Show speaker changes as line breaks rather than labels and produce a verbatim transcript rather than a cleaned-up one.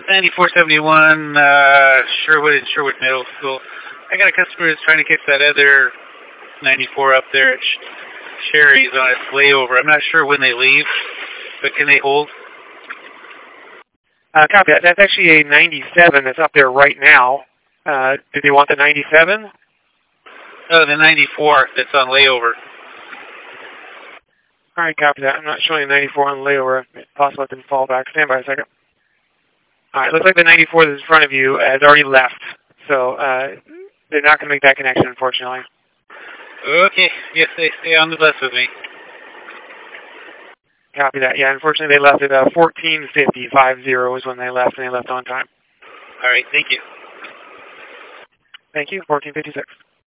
ninety-four seventy-one, uh, Sherwood and Sherwood Middle School. I got a customer who's trying to catch that other ninety-four up there at Sherry's on its layover. I'm not sure when they leave, but can they hold?
Uh, copy that. That's actually a ninety-seven that's up there right now. Uh, did they want the ninety-seven?
Oh, the ninety-four that's on layover.
All right, copy that. I'm not showing a ninety-four on layover. It's possible it can fall back. Stand by a second. All right, looks like the ninety-four that's in front of you has already left. So uh, they're not going to make that connection, unfortunately.
Okay. Yes, they stay on the bus with me.
Copy that. Yeah, unfortunately they left at uh, fourteen fifty. Five zero is when they left, and they left on time.
All right, thank you.
Thank you. fourteen fifty-six.